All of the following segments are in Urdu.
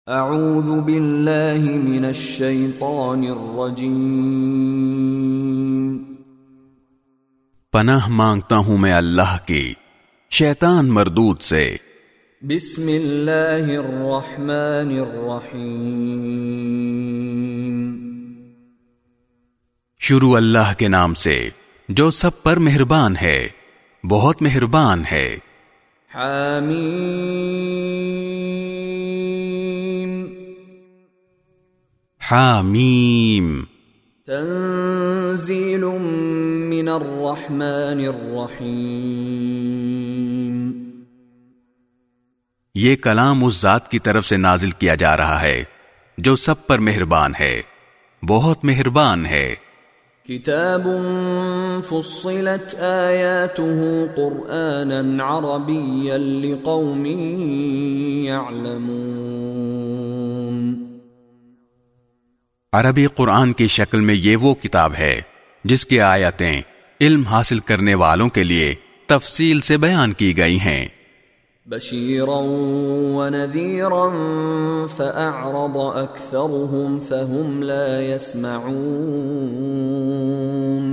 اعوذ باللہ من الشیطان الرجیم، پناہ مانگتا ہوں میں اللہ کی شیطان مردود سے۔ بسم اللہ الرحمن الرحیم، شروع اللہ کے نام سے جو سب پر مہربان ہے، بہت مہربان ہے۔ حامیم، حامیم، تنزیل من الرحمن الرحیم، یہ کلام اس ذات کی طرف سے نازل کیا جا رہا ہے جو سب پر مہربان ہے، بہت مہربان ہے۔ کتاب فصلت آیاته قرآنا عربیا لقوم یعلمون، عربی قرآن کی شکل میں یہ وہ کتاب ہے جس کی آیتیں علم حاصل کرنے والوں کے لیے تفصیل سے بیان کی گئی ہیں۔ بشیرا ونذیرا فأعرض اکثرهم فهم لا يسمعون،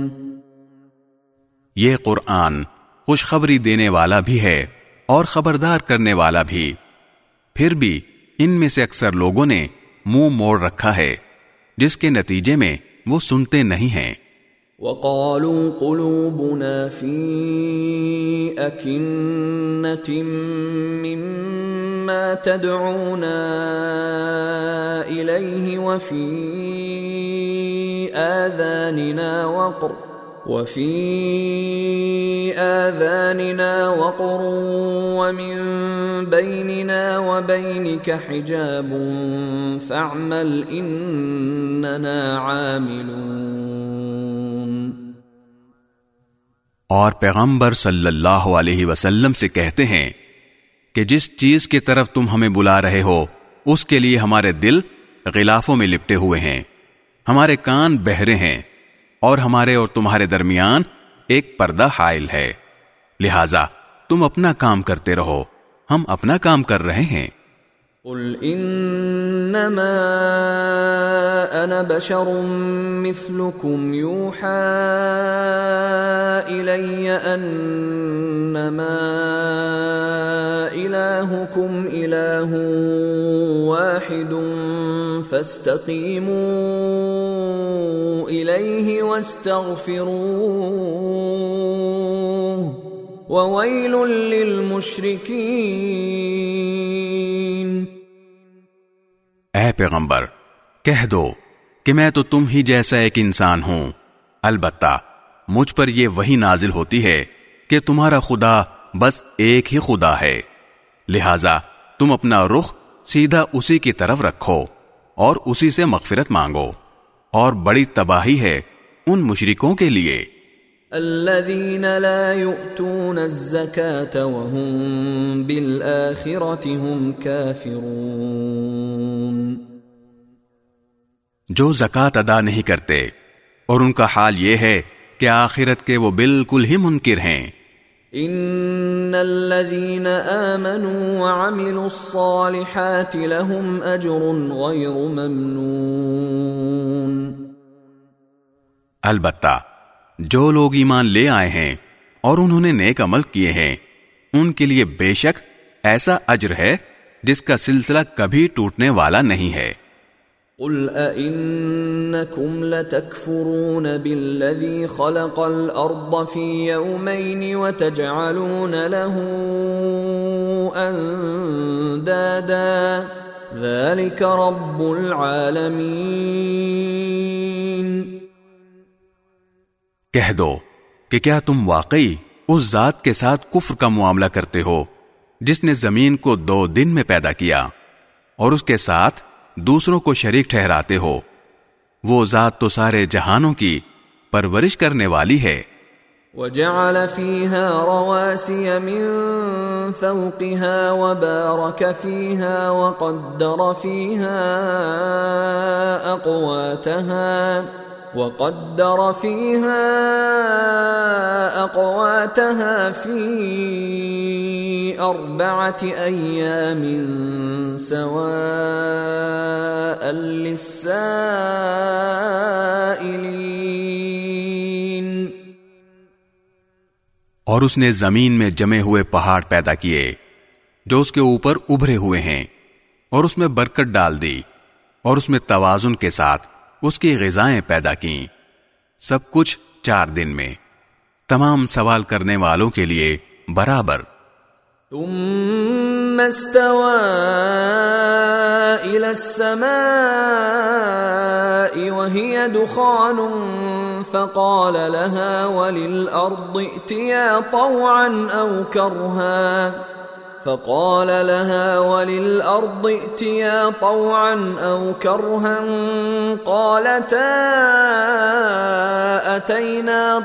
یہ قرآن خوشخبری دینے والا بھی ہے اور خبردار کرنے والا بھی، پھر بھی ان میں سے اکثر لوگوں نے منہ موڑ رکھا ہے، جس کے نتیجے میں وہ سنتے نہیں ہیں۔ وقالوا قلوبنا في أكنة مما تدعونا إليه وفي آذاننا وقر ومن بيننا وبينك حجاب فاعمل إننا عاملون، اور پیغمبر صلی اللہ علیہ وسلم سے کہتے ہیں کہ جس چیز کی طرف تم ہمیں بلا رہے ہو اس کے لیے ہمارے دل غلافوں میں لپٹے ہوئے ہیں، ہمارے کان بہرے ہیں، اور ہمارے اور تمہارے درمیان ایک پردہ حائل ہے، لہذا تم اپنا کام کرتے رہو، ہم اپنا کام کر رہے ہیں۔ قل انما انا بشر مثلكم يوحى الي انما الهكم اله واحد فاستقيموا اليه واستغفروه وويل للمشركين۔ اے پیغمبر کہہ دو کہ میں تو تم ہی جیسا ایک انسان ہوں، البتہ مجھ پر یہ وحی نازل ہوتی ہے کہ تمہارا خدا بس ایک ہی خدا ہے، لہذا تم اپنا رخ سیدھا اسی کی طرف رکھو اور اسی سے مغفرت مانگو، اور بڑی تباہی ہے ان مشرکوں کے لیے۔ الذين لا يؤتون الزكاة وهم بالآخرة هم كافرون، جو زکوٰۃ ادا نہیں کرتے اور ان کا حال یہ ہے کہ آخرت کے وہ بالکل ہی منکر ہیں۔ ان الذين آمنوا وعملوا الصالحات لهم اجر غير ممنون، البتہ جو لوگ ایمان لے آئے ہیں اور انہوں نے نیک عمل کیے ہیں ان کے لیے بے شک ایسا اجر ہے جس کا سلسلہ کبھی ٹوٹنے والا نہیں ہے۔ قل أئنكم لتكفرون بالذي خلق الأرض في يومين وتجعلون له أندادا ذلك رب العالمين۔ کہہ دو کہ کیا تم واقعی اس ذات کے ساتھ کفر کا معاملہ کرتے ہو جس نے زمین کو 2 دن میں پیدا کیا اور اس کے ساتھ دوسروں کو شریک ٹھہراتے ہو؟ وہ ذات تو سارے جہانوں کی پرورش کرنے والی ہے۔ وجعل فيها رواسي من فوقها وبارك فيها وقدر فيها أقواتها وقدر فيها أقواتها في 4 أيام سواء للسائلين. اور اس نے زمین میں جمے ہوئے پہاڑ پیدا کیے جو اس کے اوپر ابھرے ہوئے ہیں، اور اس میں برکت ڈال دی، اور اس میں توازن کے ساتھ اس کی غذائیں پیدا کیں، سب کچھ 4 دن میں، تمام سوال کرنے والوں کے لیے برابر. ثم استوى إلى السماء وهي دخان فقال لها وللأرض ائتيا طوعا أو كرها أو كرها قالتا أتينا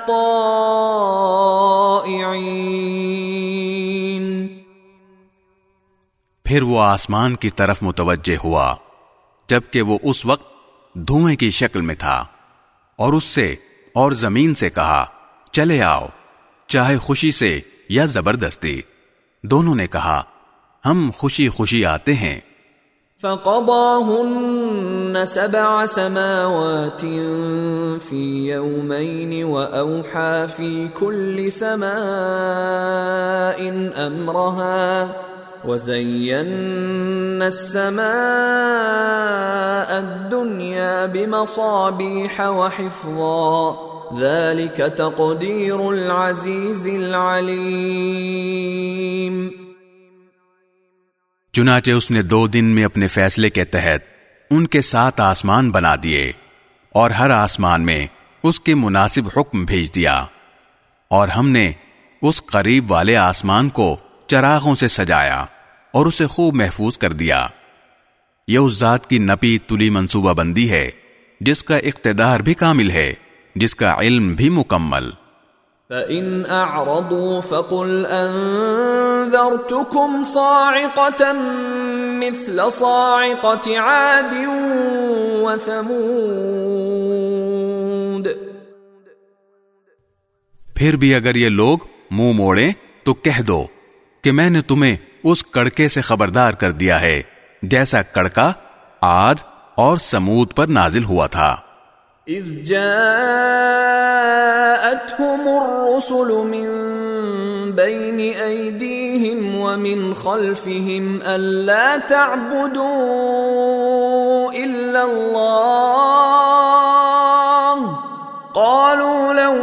طائعين. پھر وہ آسمان کی طرف متوجہ ہوا جبکہ وہ اس وقت دھوئیں کی شکل میں تھا، اور اس سے اور زمین سے کہا چلے آؤ، چاہے خوشی سے یا زبردستی. دونوں نے کہا ہم خوشی خوشی آتے ہیں. فقضاهن 7 سماوات في يومين وأوحى في كل سماء أمرها وزينا السماء الدنيا بمصابيح وحفظا ذلك تقدير العزيز العليم. چنانچہ اس نے 2 دن میں اپنے فیصلے کے تحت ان کے 7 آسمان بنا دیے، اور ہر آسمان میں اس کے مناسب حکم بھیج دیا، اور ہم نے اس قریب والے آسمان کو چراغوں سے سجایا اور اسے خوب محفوظ کر دیا. یہ اس ذات کی نپی تلی منصوبہ بندی ہے جس کا اقتدار بھی کامل ہے، جس کا علم بھی مکمل. فَإِنْ أَعْرَضُوا فَقُلْ أَنذَرْتُكُمْ صَاعِقَةً مِثْلَ صَاعِقَةِ عَادٍ وَثَمُودَ. پھر بھی اگر یہ لوگ منہ موڑیں تو کہہ دو کہ میں نے تمہیں اس کڑکے سے خبردار کر دیا ہے جیسا کڑکا عاد اور سمود پر نازل ہوا تھا. اذ جاءتهم الرسل من بين ايديهم ومن خلفهم الا تعبدوا الا الله قالوا لو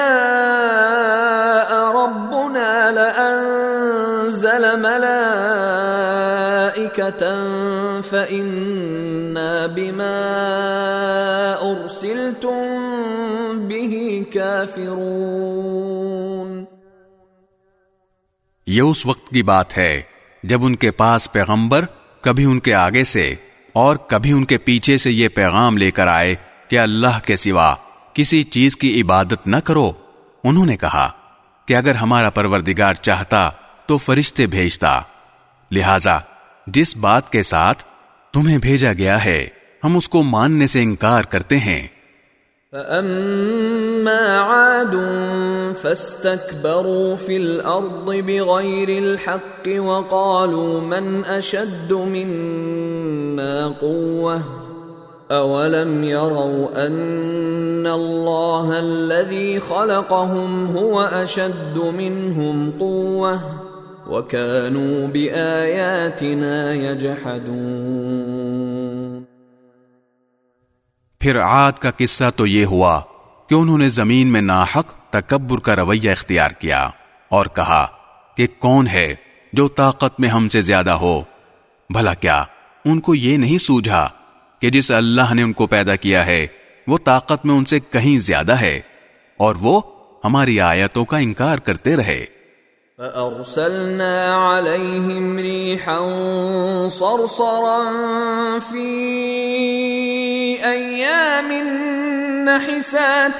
شاء ربنا لأنزل ملائكة فإنا بما أرسلتم به كافرون. یہ اس وقت کی بات ہے جب ان کے پاس پیغمبر کبھی ان کے آگے سے اور کبھی ان کے پیچھے سے یہ پیغام لے کر آئے کہ اللہ کے سوا کسی چیز کی عبادت نہ کرو. انہوں نے کہا کہ اگر ہمارا پروردگار چاہتا تو فرشتے بھیجتا، لہذا جس بات کے ساتھ تمہیں بھیجا گیا ہے ہم اس کو ماننے سے انکار کرتے ہیں. فَأَمَّا عَادٌ فَاسْتَكْبَرُوا فِي الْأَرْضِ بِغَيْرِ الْحَقِّ وَقَالُوا مَنْ أَشَدُّ مِنَّا قُوَّةً أَوَلَمْ يَرَوْا أَنَّ اللَّهَ الَّذِي خَلَقَهُمْ هُوَ أَشَدُّ مِنْهُمْ قُوَّةً وَكَانُوا بِآيَاتِنَا يَجْحَدُونَ. پھر عاد کا قصہ تو یہ ہوا کہ انہوں نے زمین میں ناحق تکبر کا رویہ اختیار کیا اور کہا کہ کون ہے جو طاقت میں ہم سے زیادہ ہو. بھلا کیا ان کو یہ نہیں سوجھا کہ جس اللہ نے ان کو پیدا کیا ہے وہ طاقت میں ان سے کہیں زیادہ ہے، اور وہ ہماری آیتوں کا انکار کرتے رہے. فَأَرْسَلْنَا عَلَيْهِمْ رِيحًا صَرْصَرًا فِي أَيَّامٍ نَحِسَاتٍ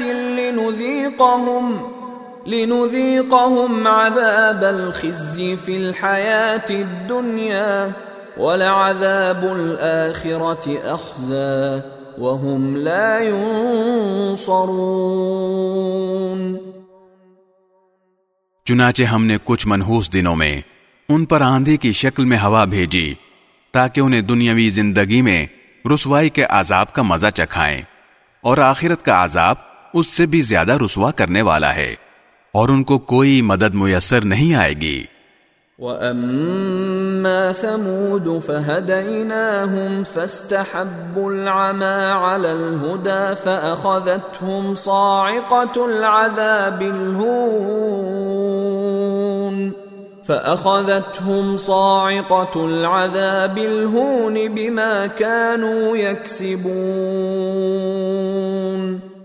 لِنُذِيقَهُمْ عَذَابَ الْخِزْيِ فِي الْحَيَاةِ الدُّنْيَا وَلَعَذَابُ الْآخِرَةِ أَخْزَى وهم لا ينصرون. چنانچہ ہم نے کچھ منحوس دنوں میں ان پر آندھی کی شکل میں ہوا بھیجی تاکہ انہیں دنیاوی زندگی میں رسوائی کے عذاب کا مزہ چکھائیں، اور آخرت کا عذاب اس سے بھی زیادہ رسوا کرنے والا ہے، اور ان کو کوئی مدد میسر نہیں آئے گی. وَأَمَّا ثَمُودُ فَهَدَيْنَاهُمْ فَاسْتَحَبُّوا الْعَمَى عَلَى الْهُدَى فَأَخَذَتْهُمْ صَاعِقَةُ الْعَذَابِ الْهُونِ بِمَا كَانُوا يَكْسِبُونَ.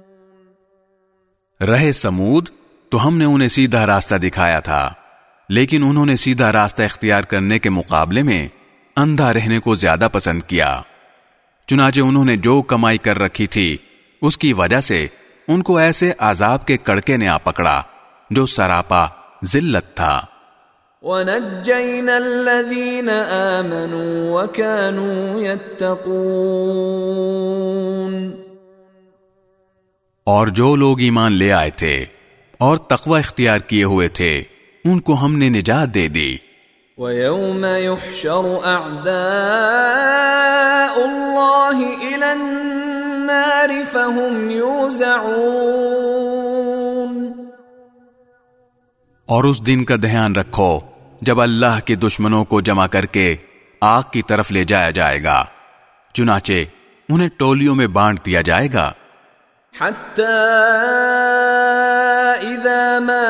رہے سمود تو ہم نے انہیں سیدھا راستہ دکھایا تھا، لیکن انہوں نے سیدھا راستہ اختیار کرنے کے مقابلے میں اندھا رہنے کو زیادہ پسند کیا. چنانچہ انہوں نے جو کمائی کر رکھی تھی اس کی وجہ سے ان کو ایسے عذاب کے کڑکے نے آ پکڑا جو سراپا ذلت تھا. وَنَجَّيْنَا الَّذِينَ آمَنُوا وَكَانُوا يَتَّقُونَ. اور جو لوگ ایمان لے آئے تھے اور تقوی اختیار کیے ہوئے تھے ان کو ہم نے نجات دے دی. وَيَوْمَ يُحْشَرُ أَعْدَاءُ اللَّهِ إِلَى النَّارِ فَهُمْ يُوزَعُونَ. اور اس دن کا دھیان رکھو جب اللہ کے دشمنوں کو جمع کر کے آگ کی طرف لے جایا جائے گا، چنانچہ انہیں ٹولیوں میں بانٹ دیا جائے گا. حَتَّى إِذَا مَا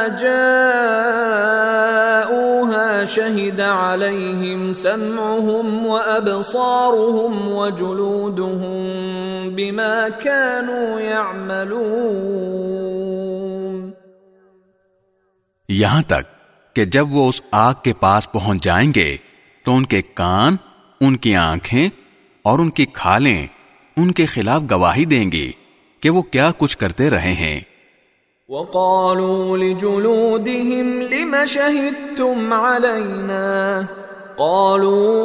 جَاءُوهَا شَهِدَ عَلَيْهِمْ سَمْعُهُمْ وَأَبْصَارُهُمْ وَجُلُودُهُمْ بِمَا كَانُوا يَعْمَلُونَ. یہاں تک کہ جب وہ اس آگ کے پاس پہنچ جائیں گے تو ان کے کان، ان کی آنکھیں اور ان کی کھالیں ان کے خلاف گواہی دیں گی کہ وہ کیا کچھ کرتے رہے ہیں. وَقَالُوا لِجُلُودِهِمْ لِمَ شَهِدتُّمْ عَلَيْنَا قَالُوا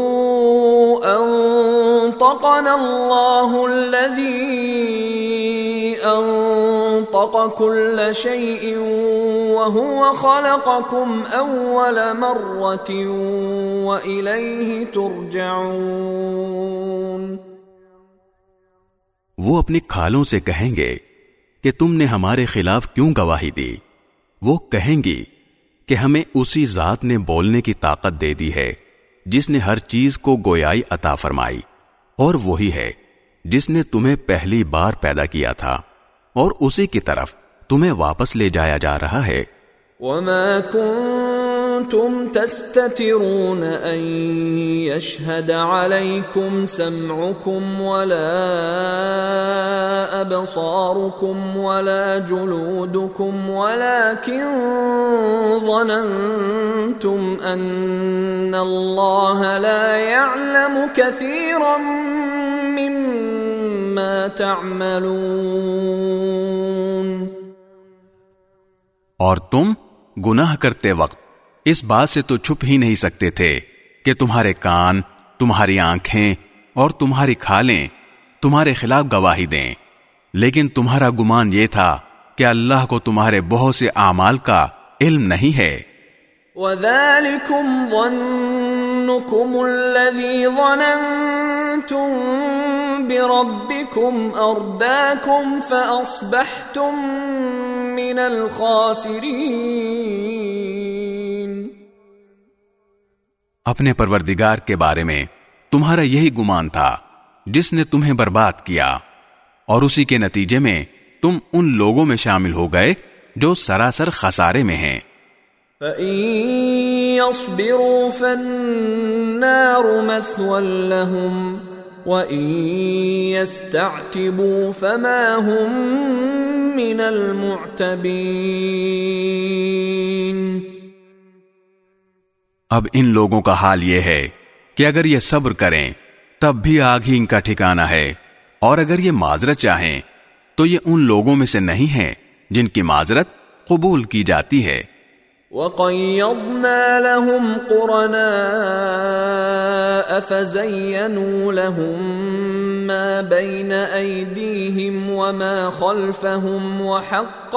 أَنطَقَنَا اللَّهُ الَّذِي أَنطَقَ كُلَّ شَيْءٍ وَهُوَ خَلَقَكُمْ أَوَّلَ مَرَّةٍ وَإِلَيْهِ تُرْجَعُونَ. وہ اپنی کھالوں سے کہیں گے کہ تم نے ہمارے خلاف کیوں گواہی دی؟ وہ کہیں گی کہ ہمیں اسی ذات نے بولنے کی طاقت دے دی ہے جس نے ہر چیز کو گویائی عطا فرمائی، اور وہی ہے جس نے تمہیں پہلی بار پیدا کیا تھا، اور اسی کی طرف تمہیں واپس لے جایا جا رہا ہے. وَمَا كُنتُمْ تَسْتَتِرُونَ أَن يَشْهَدَ عَلَيْكُمْ سَمْعُكُمْ وَلَا أَبْصَارُكُمْ وَلَا جُلُودُكُمْ وَلَكِنْ ظَنَنْتُمْ أَنَّ اللَّهَ لَا يَعْلَمُ كَثِيرًا مِّمَّا تَعْمَلُونَ. اور تم گناہ کرتے وقت اس بات سے تو چھپ ہی نہیں سکتے تھے کہ تمہارے کان، تمہاری آنکھیں اور تمہاری کھالیں تمہارے خلاف گواہی دیں، لیکن تمہارا گمان یہ تھا کہ اللہ کو تمہارے بہت سے اعمال کا علم نہیں ہے. وَذَلِكُمْ ظَنُّكُمُ الَّذِي ظَنَنْتُمْ بِرَبِّكُمْ أَرْدَاكُمْ فَأَصْبَحْتُمْ مِنَ الْخَاسِرِينَ. اپنے پروردگار کے بارے میں تمہارا یہی گمان تھا جس نے تمہیں برباد کیا، اور اسی کے نتیجے میں تم ان لوگوں میں شامل ہو گئے جو سراسر خسارے میں ہیں. فَإِن يَصْبِرُوا فَالنَّارُ مَثْوًى لَهُمْ وَإِن يَسْتَعْتِبُوا فَمَا هُمْ مِنَ الْمُعْتَبِينَ. اب ان لوگوں کا حال یہ ہے کہ اگر یہ صبر کریں تب بھی آگ ہی ان کا ٹھکانہ ہے، اور اگر یہ معذرت چاہیں تو یہ ان لوگوں میں سے نہیں ہیں جن کی معذرت قبول کی جاتی ہے. وَقَيَّضْنَا لَهُمْ قُرَنَاءَ فَزَيَّنُوا لَهُم مَّا بَيْنَ أَيْدِيهِمْ وَمَا خَلْفَهُمْ وَحَقَّ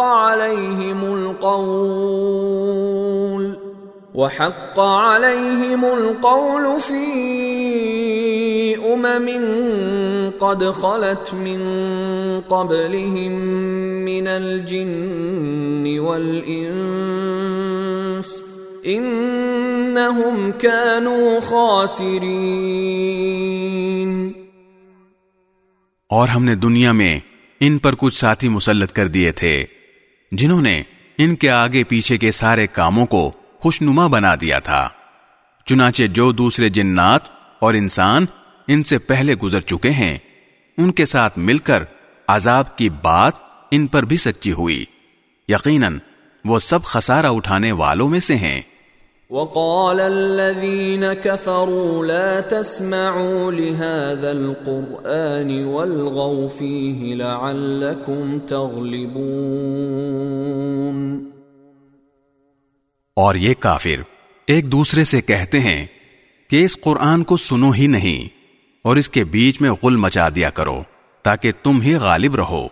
عَلَيْهِمُ الْقَوْلُ فِي أُمَمٍ قَدْ خَلَتْ مِن قَبْلِهِم مِّنَ الْجِنِّ وَالْإِنسِ إِنَّهُمْ كَانُوا خَاسِرِينَ۔ اور ہم نے دنیا میں ان پر کچھ ساتھی مسلط کر دیے تھے جنہوں نے ان کے آگے پیچھے کے سارے کاموں کو خوشنما بنا دیا تھا، چنانچہ جو دوسرے جنات اور انسان ان سے پہلے گزر چکے ہیں ان کے ساتھ مل کر عذاب کی بات ان پر بھی سچی ہوئی، یقیناً وہ سب خسارہ اٹھانے والوں میں سے ہیں۔ وَقَالَ الَّذِينَ كَفَرُوا لَا تَسْمَعُوا لِهَذَا الْقُرْآنِ وَالْغَوْا فِيهِ لَعَلَّكُمْ تَغْلِبُونَ۔ اور یہ کافر ایک دوسرے سے کہتے ہیں کہ اس قرآن کو سنو ہی نہیں اور اس کے بیچ میں غل مچا دیا کرو تاکہ تم ہی غالب رہو۔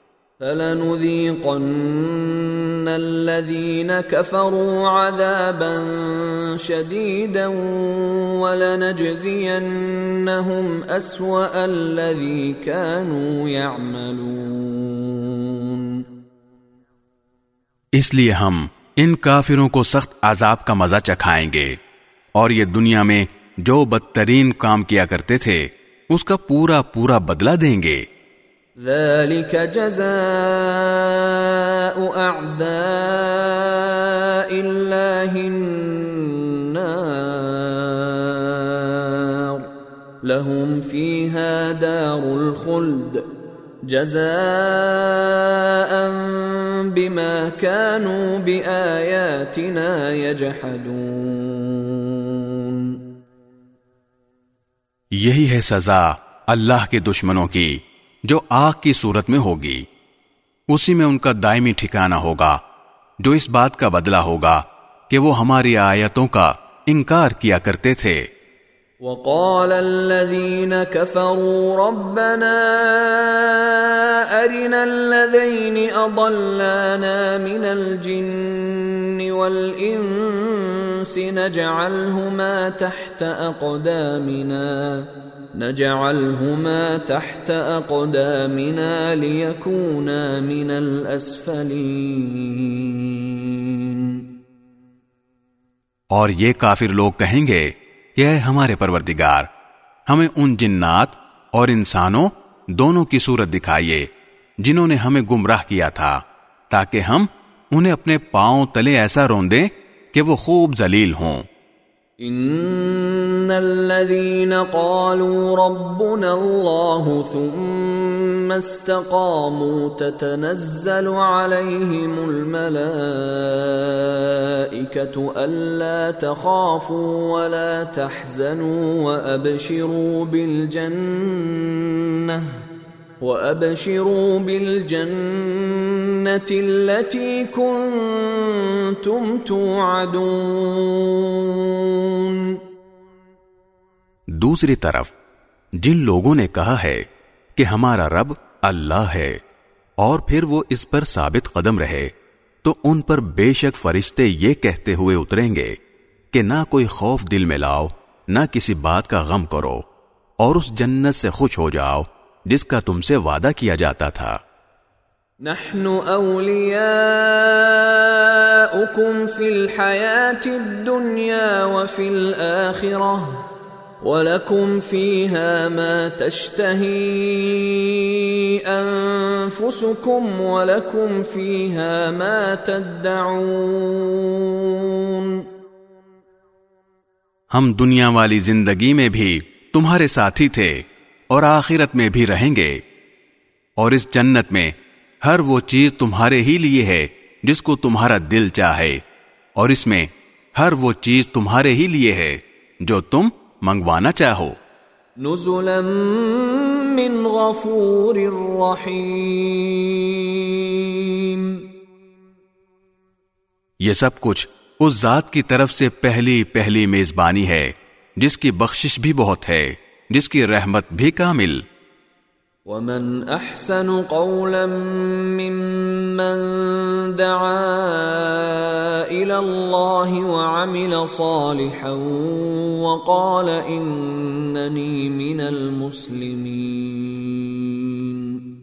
فَلَنُذِيقَنَّ الَّذِينَ كَفَرُوا عَذَابًا شَدِيدًا وَلَنَجْزِيَنَّهُمْ أَسْوَأَ الَّذِي كَانُوا يَعْمَلُونَ۔ اس لیے ہم ان کافروں کو سخت عذاب کا مزہ چکھائیں گے اور یہ دنیا میں جو بدترین کام کیا کرتے تھے اس کا پورا پورا بدلہ دیں گے۔ ذَلِكَ جَزَاءُ أَعْدَاءِ اللَّهِ النَّارُ لَهُمْ فِيهَا دَارُ الْخُلْدِ جَزَاءً بِمَا كَانُوا بِآيَاتِنَا يَجْحَدُونَ۔ یہی ہے سزا اللہ کے دشمنوں کی جو آگ کی صورت میں ہوگی، اسی میں ان کا دائمی ٹھکانہ ہوگا، جو اس بات کا بدلہ ہوگا کہ وہ ہماری آیتوں کا انکار کیا کرتے تھے۔ وَقَالَ الَّذِينَ كَفَرُوا رَبَّنَا أَرِنَا الَّذَيْنِ أَضَلَّانَا مِنَ الْجِنِّ وَالْإِنسِ نَجْعَلْهُمَا تَحْتَ أَقْدَامِنَا لِيَكُونَا مِنَ الْأَسْفَلِينَ۔ اور یہ کافر لوگ کہیں گے کہ اے ہمارے پروردگار، ہمیں ان جنات اور انسانوں دونوں کی صورت دکھائیے جنہوں نے ہمیں گمراہ کیا تھا، تاکہ ہم انہیں اپنے پاؤں تلے ایسا روندیں کہ وہ خوب ذلیل ہوں۔ ان الذين قالوا ربنا الله ثم استقاموا تتنزل عليهم الملائكة ألا تخافوا ولا تحزنوا وأبشروا بالجنة التي كنتم توعدون۔ دوسری طرف جن لوگوں نے کہا ہے کہ ہمارا رب اللہ ہے اور پھر وہ اس پر ثابت قدم رہے، تو ان پر بے شک فرشتے یہ کہتے ہوئے اتریں گے کہ نہ کوئی خوف دل میں لاؤ، نہ کسی بات کا غم کرو، اور اس جنت سے خوش ہو جاؤ جس کا تم سے وعدہ کیا جاتا تھا۔ نحن اولیاؤکم فی الحیاة الدنیا وفی الآخرہ وَلَكُمْ فِيهَا مَا تَشْتَهِي أَنفُسُكُمْ وَلَكُمْ فِيهَا مَا تَدَّعُونَ۔ ہم دنیا والی زندگی میں بھی تمہارے ساتھی تھے اور آخرت میں بھی رہیں گے، اور اس جنت میں ہر وہ چیز تمہارے ہی لیے ہے جس کو تمہارا دل چاہے، اور اس میں ہر وہ چیز تمہارے ہی لیے ہے جو تم منگوانا چاہو۔ نزلا من غفور رحیم۔ یہ سب کچھ اس ذات کی طرف سے پہلی پہلی میزبانی ہے جس کی بخشش بھی بہت ہے، جس کی رحمت بھی کامل۔ ومن احسن قولا ممن دعا الى الله وعمل صالحا وقال انني من المسلمين۔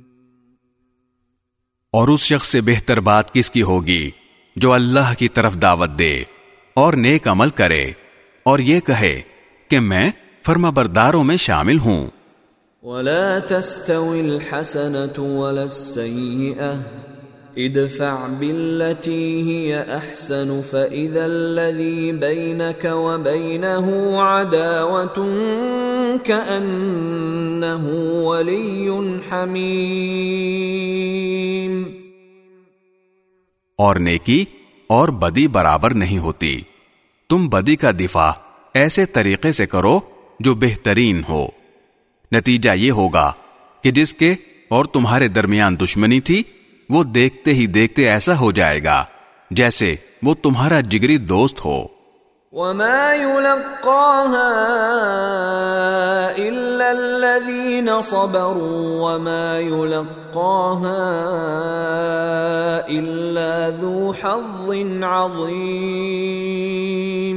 اور اس شخص سے بہتر بات کس کی ہوگی جو اللہ کی طرف دعوت دے اور نیک عمل کرے اور یہ کہے کہ میں فرمانبرداروں میں شامل ہوں۔ ولا تستوي الحسنة ولا السيئة ادفع بالتي هي أحسن فإذا الذي بينك وبينه عداوة كأنه ولي حميم۔ اور نیکی اور بدی برابر نہیں ہوتی، تم بدی کا دفاع ایسے طریقے سے کرو جو بہترین ہو، نتیجہ یہ ہوگا کہ جس کے اور تمہارے درمیان دشمنی تھی وہ دیکھتے ہی دیکھتے ایسا ہو جائے گا جیسے وہ تمہارا جگری دوست ہو۔ وما يلقاها إلا الذين صبروا وما يلقاها إلا ذو حظ عظيم۔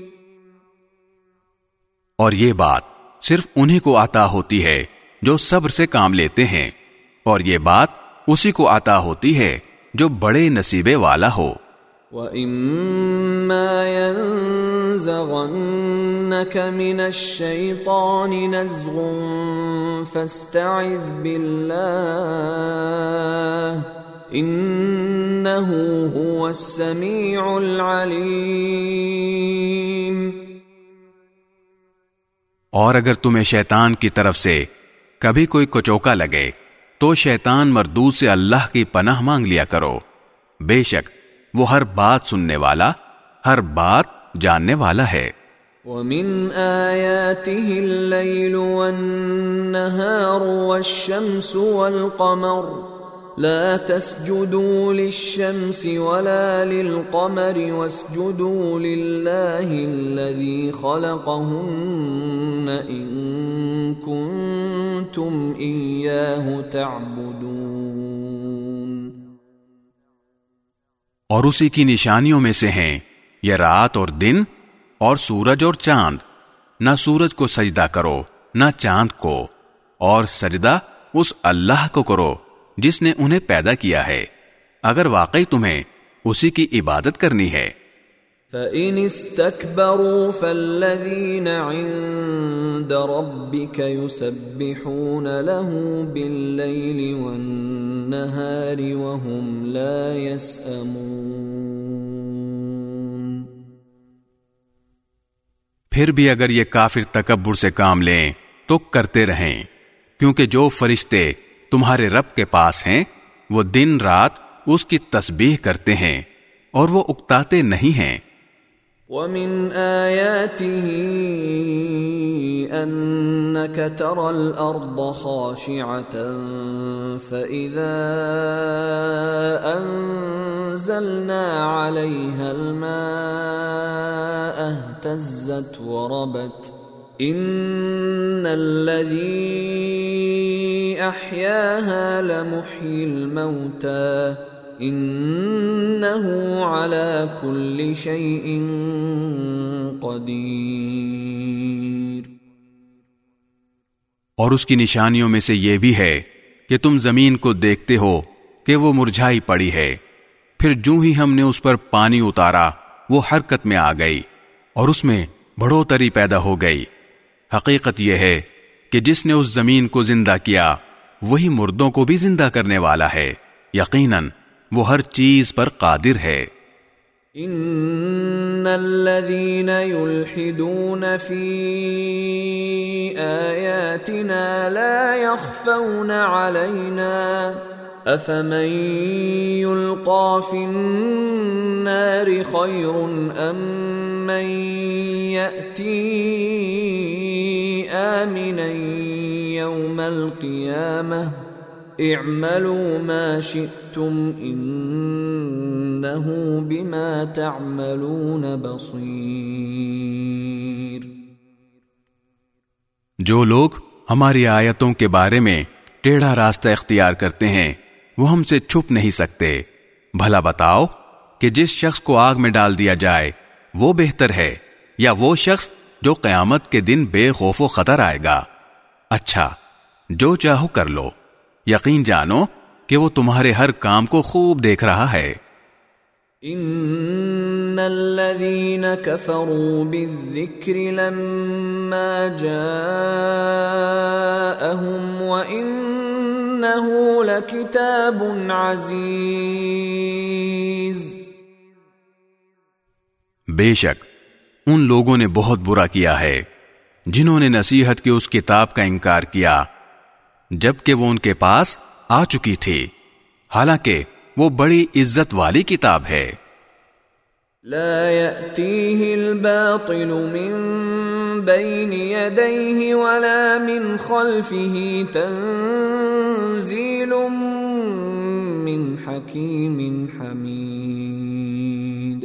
اور یہ بات صرف انہی کو عطا ہوتی ہے جو صبر سے کام لیتے ہیں، اور یہ بات اسی کو عطا ہوتی ہے جو بڑے نصیبے والا ہو۔ وَإِمَّا يَنزَغَنَّكَ مِنَ الشَّيْطَانِ نَزْغٌ فَاسْتَعِذْ بِاللَّهِ إِنَّهُ هُوَ السَّمِيعُ الْعَلِيمُ۔ اور اگر تمہیں شیطان کی طرف سے کبھی کوئی کچوکا لگے تو شیطان مردود سے اللہ کی پناہ مانگ لیا کرو، بے شک وہ ہر بات سننے والا، ہر بات جاننے والا ہے۔ وَمِنْ آيَاتِهِ اللَّيْلُ وَالنَّهَارُ وَالشَّمْسُ وَالْقَمَرُ لَا تَسْجُدُوا لِلشَّمْسِ وَلَا لِلْقَمَرِ وَاسْجُدُوا لِلَّهِ الَّذِي خَلَقَهُنَّ إِن كُنتُمْ إِيَّاهُ تَعْبُدُونَ۔ اور اسی کی نشانیوں میں سے ہیں یہ رات اور دن اور سورج اور چاند، نہ سورج کو سجدہ کرو نہ چاند کو، اور سجدہ اس اللہ کو کرو جس نے انہیں پیدا کیا ہے، اگر واقعی تمہیں اسی کی عبادت کرنی ہے۔ فَإِنِ اسْتَكْبَرُوا فَالَّذِينَ عِندَ رَبِّكَ يُسَبِّحُونَ لَهُ بِاللَّيْلِ وَالنَّهَارِ وَهُمْ لَا يَسْأَمُونَ۔ پھر بھی اگر یہ کافر تکبر سے کام لیں تو کرتے رہیں، کیونکہ جو فرشتے تمہارے رب کے پاس ہیں وہ دن رات اس کی تسبیح کرتے ہیں اور وہ اکتاتے نہیں ہیں۔ وَمِنْ آيَاتِهِ أَنَّكَ تَرَى الْأَرْضَ خَاشِعَةً فَإِذَا أَنزَلْنَا عَلَيْهَا الْمَاءَ اهْتَزَّتْ وَرَبَتْ إِنَّ الَّذِي أَحْيَاهَا لَمُحْيِي الْمَوْتَى إِنَّهُ عَلَى كُلِّ شَيْءٍ قَدِيرٌ۔ اور اس کی نشانیوں میں سے یہ بھی ہے کہ تم زمین کو دیکھتے ہو کہ وہ مرجھائی پڑی ہے، پھر جوں ہی ہم نے اس پر پانی اتارا وہ حرکت میں آ گئی اور اس میں بڑھوتری پیدا ہو گئی۔ حقیقت یہ ہے کہ جس نے اس زمین کو زندہ کیا وہی مردوں کو بھی زندہ کرنے والا ہے، یقیناً وہ ہر چیز پر قادر ہے۔ ان الذين يلحدون في آياتنا لا يخفون علينا افمن يلقى في النار خير ام من يأتي آمنا يوم القيامة اعملوا ما شئتم إنه بما تعملون بصير۔ جو لوگ ہماری آیتوں کے بارے میں ٹیڑھا راستہ اختیار کرتے ہیں وہ ہم سے چھپ نہیں سکتے۔ بھلا بتاؤ کہ جس شخص کو آگ میں ڈال دیا جائے وہ بہتر ہے یا وہ شخص جو قیامت کے دن بے خوف و خطر آئے گا؟ اچھا، جو چاہو کر لو، یقین جانو کہ وہ تمہارے ہر کام کو خوب دیکھ رہا ہے۔ ان الذين كفروا بالذكر لما جاءهم وانه لكتاب عزيز۔ بے شک ان لوگوں نے بہت برا کیا ہے جنہوں نے نصیحت کی اس کتاب کا انکار کیا جبکہ وہ ان کے پاس آ چکی تھی، حالانکہ وہ بڑی عزت والی کتاب ہے۔ لا يأتيه الباطل من بين يديه ولا من خلفه تنزيل من حكيم حميد۔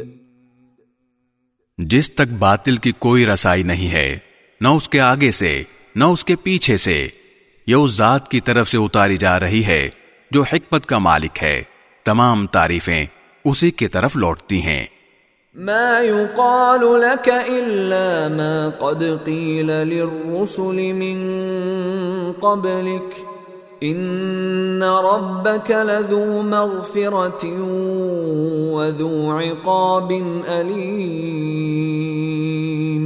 جس تک باطل کی کوئی رسائی نہیں ہے، نہ اس کے آگے سے نہ اس کے پیچھے سے، یہ اس ذات کی طرف سے اتاری جا رہی ہے جو حکمت کا مالک ہے، تمام تعریفیں اسی کی طرف لوٹتی ہیں۔ ما يقال لك إلا ما قد قيل للرسل من قبلك إن ربك لذو مغفرة وذو عقاب أليم۔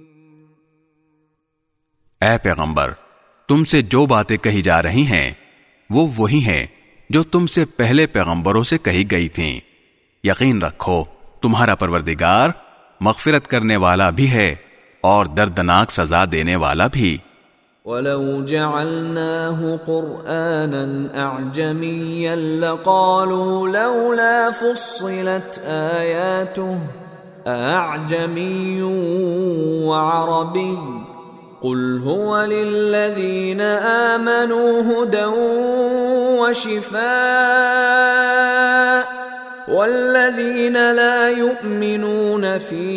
اے پیغمبر، تم سے جو باتیں کہی جا رہی ہیں وہ وہی ہیں جو تم سے پہلے پیغمبروں سے کہی گئی تھیں۔ یقین رکھو تمہارا پروردگار مغفرت کرنے والا بھی ہے اور دردناک سزا دینے والا بھی۔ وَلَوْ جَعَلْنَاهُ قُرْآنًا أَعْجَمِيًّا لَقَالُوا لَوْلَا فُصِّلَتْ آيَاتُهُ أَأَعْجَمِيٌّ وَعَرَبِيٌّ قُلْ هُوَ لِلَّذِينَ آمَنُوا هُدًى وَشِفَاءٌ والذین لا یؤمنون فی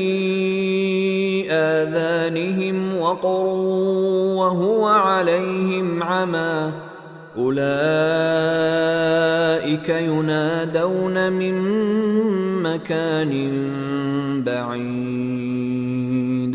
آذانہم وقر وہو علیہم عمی اولئک ینادون من مکان بعید۔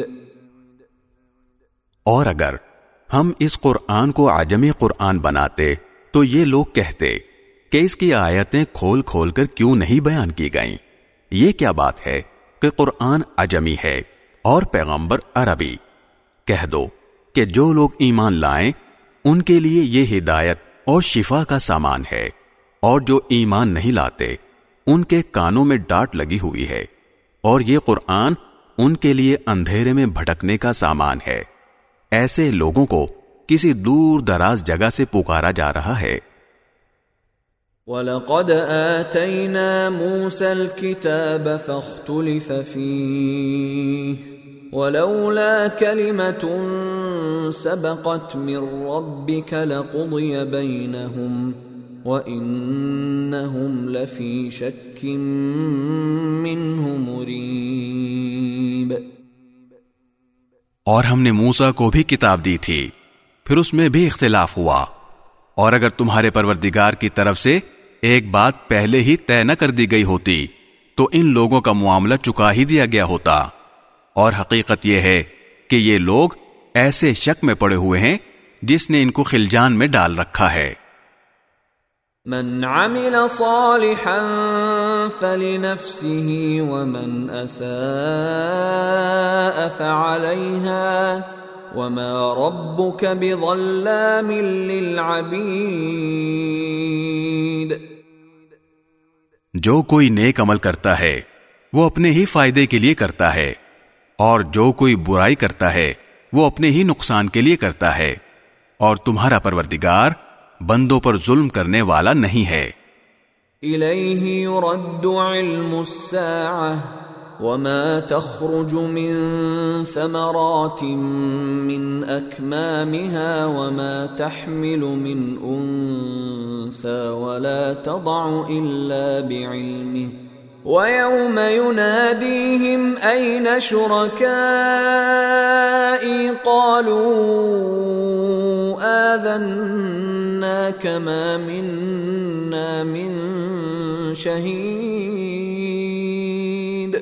اور اگر ہم اس قرآن کو عجمی قرآن بناتے تو یہ لوگ کہتے کہ اس کی آیتیں کھول کھول کر کیوں نہیں بیان کی گئیں؟ یہ کیا بات ہے کہ قرآن عجمی ہے اور پیغمبر عربی؟ کہہ دو کہ جو لوگ ایمان لائیں ان کے لیے یہ ہدایت اور شفا کا سامان ہے، اور جو ایمان نہیں لاتے ان کے کانوں میں ڈانٹ لگی ہوئی ہے، اور یہ قرآن ان کے لیے اندھیرے میں بھٹکنے کا سامان ہے۔ ایسے لوگوں کو کسی دور دراز جگہ سے پکارا جا رہا ہے۔ وَلَقَدْ آتَيْنَا مُوسَى الْكِتَابَ فَاخْتُلِفَ فِيهِ وَلَوْلَا كَلِمَةٌ سَبَقَتْ مِنْ رَبِّكَ لَقُضِيَ بَيْنَهُمْ وَإِنَّهُمْ لَفِي شَكٍّ مِّنْهُ مُرِيبٍ۔ اور ہم نے موسیٰ کو بھی کتاب دی تھی، پھر اس میں بھی اختلاف ہوا، اور اگر تمہارے پروردگار کی طرف سے ایک بات پہلے ہی طے نہ کر دی گئی ہوتی تو ان لوگوں کا معاملہ چکا ہی دیا گیا ہوتا، اور حقیقت یہ ہے کہ یہ لوگ ایسے شک میں پڑے ہوئے ہیں جس نے ان کو خلجان میں ڈال رکھا ہے۔ من عمل صالحا فلنفسه ومن اساء فعليها وما ربك بظلام للعبید۔ جو کوئی نیک عمل کرتا ہے وہ اپنے ہی فائدے کے لیے کرتا ہے، اور جو کوئی برائی کرتا ہے وہ اپنے ہی نقصان کے لیے کرتا ہے، اور تمہارا پروردگار بندوں پر ظلم کرنے والا نہیں ہے۔ الیہ یرد علم الساعة وما تخرج من ثمرات من اکمامها وما تحمل من انثى ولا تضع الا بعلمه وَيَوْمَ يُنَادِيهِمْ أَيْنَ شُرَكَائِي قَالُوا آذَنَّاكَ مَا مِنَّا مِن شَهِيدٍ۔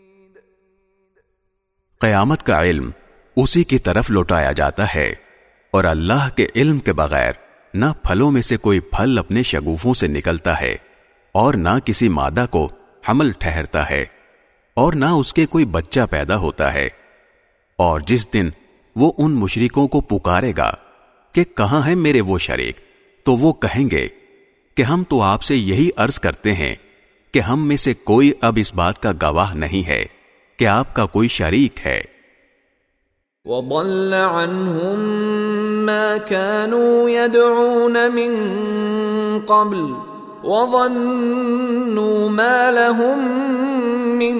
قیامت کا علم اسی کی طرف لوٹایا جاتا ہے، اور اللہ کے علم کے بغیر نہ پھلوں میں سے کوئی پھل اپنے شگوفوں سے نکلتا ہے، اور نہ کسی مادہ کو حمل ٹھہرتا ہے، اور نہ اس کے کوئی بچہ پیدا ہوتا ہے۔ اور جس دن وہ ان مشرکوں کو پکارے گا کہ کہاں ہیں میرے وہ شریک، تو وہ کہیں گے کہ ہم تو آپ سے یہی عرض کرتے ہیں کہ ہم میں سے کوئی اب اس بات کا گواہ نہیں ہے کہ آپ کا کوئی شریک ہے۔ وَضَلَّ عَنْهُمْ مَا كَانُوا يَدْعُونَ مِن قَبْلُ وَظَنُّوا مَا لَهُم مِّن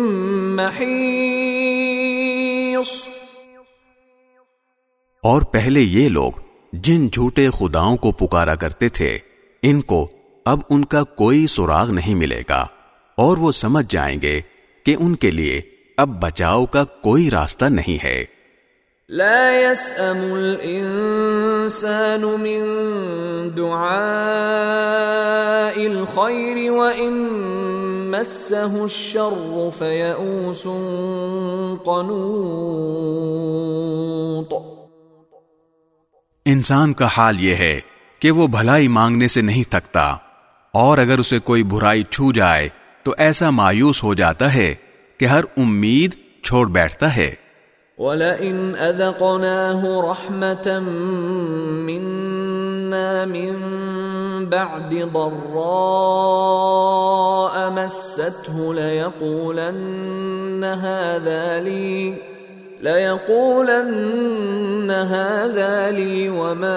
مَّحِيصٍ۔ اور پہلے یہ لوگ جن جھوٹے خداؤں کو پکارا کرتے تھے، ان کو اب ان کا کوئی سراغ نہیں ملے گا، اور وہ سمجھ جائیں گے کہ ان کے لیے اب بچاؤ کا کوئی راستہ نہیں ہے۔ لا يسأم الإنسان من دعاء الخير وإن مسه الشر فيئوس قنوط۔ انسان کا حال یہ ہے کہ وہ بھلائی مانگنے سے نہیں تھکتا، اور اگر اسے کوئی برائی چھو جائے تو ایسا مایوس ہو جاتا ہے کہ ہر امید چھوڑ بیٹھتا ہے۔ وَلَئِنْ أَذَقْنَاهُ رَحْمَةً مِنَّا مِن بَعْدِ ضَرَّاءَ مَسَّتْهُ لَيَقُولَنَّ هَذَا لِي وَمَا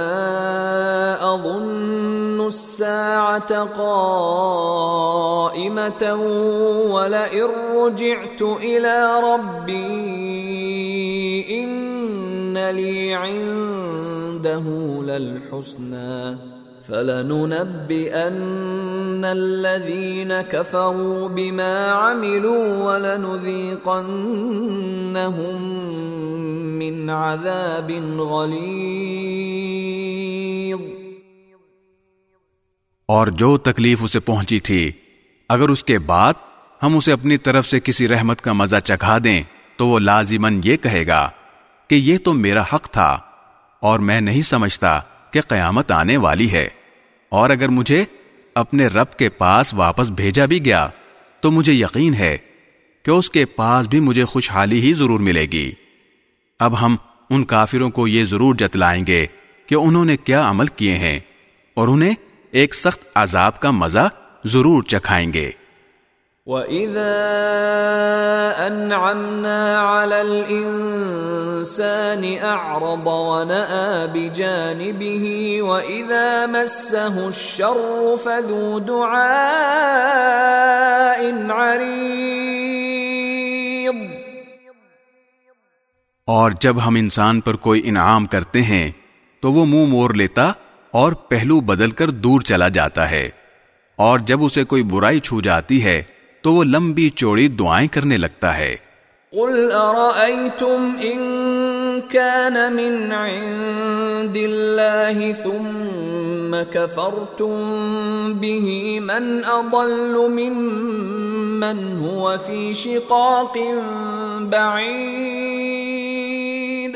أَظُنُّ السَّاعَةَ قَائِمَةً وَلَئِن رُّجِعْتُ إِلَى رَبِّي إِنَّ لِي عِندَهُ لَلْحُسْنَى فَلَنُنَبِّئَنَّ الَّذِينَ كَفَرُوا بِمَا عَمِلُوا وَلَنُذِيقَنَّهُم مِّنْ عَذَابٍ غَلِيظٍ۔ اور جو تکلیف اسے پہنچی تھی، اگر اس کے بعد ہم اسے اپنی طرف سے کسی رحمت کا مزہ چکھا دیں تو وہ لازماً یہ کہے گا کہ یہ تو میرا حق تھا، اور میں نہیں سمجھتا کہ قیامت آنے والی ہے، اور اگر مجھے اپنے رب کے پاس واپس بھیجا بھی گیا تو مجھے یقین ہے کہ اس کے پاس بھی مجھے خوشحالی ہی ضرور ملے گی۔ اب ہم ان کافروں کو یہ ضرور جتلائیں گے کہ انہوں نے کیا عمل کیے ہیں، اور انہیں ایک سخت عذاب کا مزہ ضرور چکھائیں گے۔ وَإِذَا أَنْعَمْنَا عَلَى الْإِنسَانِ أَعْرَضَ وَنَأَى بِجَانِبِهِ وَإِذَا مَسَّهُ الشَّرُّ فَذُو دُعَاءٍ عَرِيضٍ۔ اور جب ہم انسان پر کوئی انعام کرتے ہیں تو وہ منہ موڑ لیتا اور پہلو بدل کر دور چلا جاتا ہے، اور جب اسے کوئی برائی چھو جاتی ہے تو وہ لمبی چوڑی دعائیں کرنے لگتا ہے۔ قُلْ أَرَأَيْتُمْ إِن كَانَ مِنْ عِندِ اللَّهِ ثُمَّ كَفَرْتُمْ بِهِ مَنْ أَضَلُّ مِمَّنْ هُوَ فِي شِقَاقٍ بَعِيدٍ۔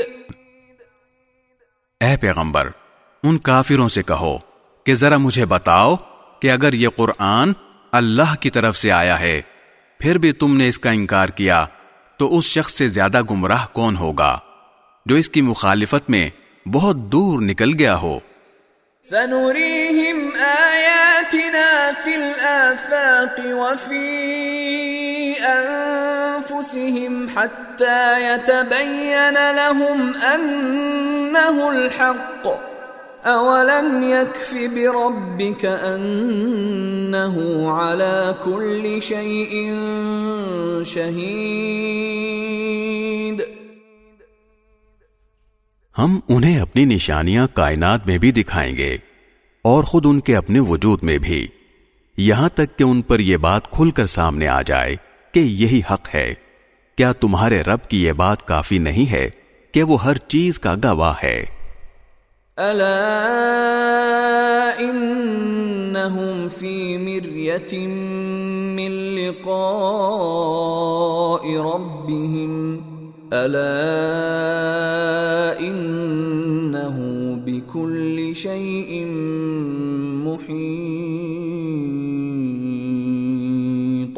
اے پیغمبر، ان کافروں سے کہو کہ ذرا مجھے بتاؤ کہ اگر یہ قرآن اللہ کی طرف سے آیا ہے، پھر بھی تم نے اس کا انکار کیا، تو اس شخص سے زیادہ گمراہ کون ہوگا جو اس کی مخالفت میں بہت دور نکل گیا ہو۔ سَنُرِيهِمْ آيَاتِنَا فِي الْآفَاقِ وَفِي أَنفُسِهِمْ حَتَّى يَتَبَيَّنَ لَهُمْ أَنَّهُ الْحَقُّ أَوَلَمْ يَكْفِ بِرَبِّكَ أَنَّهُ عَلَى كُلِّ شَيْءٍ شَهِيدٌ۔ ہم انہیں اپنی نشانیاں کائنات میں بھی دکھائیں گے اور خود ان کے اپنے وجود میں بھی، یہاں تک کہ ان پر یہ بات کھل کر سامنے آ جائے کہ یہی حق ہے۔ کیا تمہارے رب کی یہ بات کافی نہیں ہے کہ وہ ہر چیز کا گواہ ہے؟ الا انہم فی مریۃ من لقاء ربہم الا انہ بکل شیء محیط۔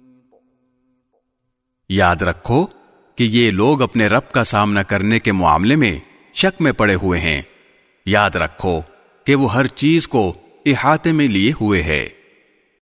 یاد رکھو کہ یہ لوگ اپنے رب کا سامنا کرنے کے معاملے میں شک میں پڑے ہوئے ہیں۔ یاد رکھو کہ وہ ہر چیز کو احاطے میں لیے ہوئے ہے۔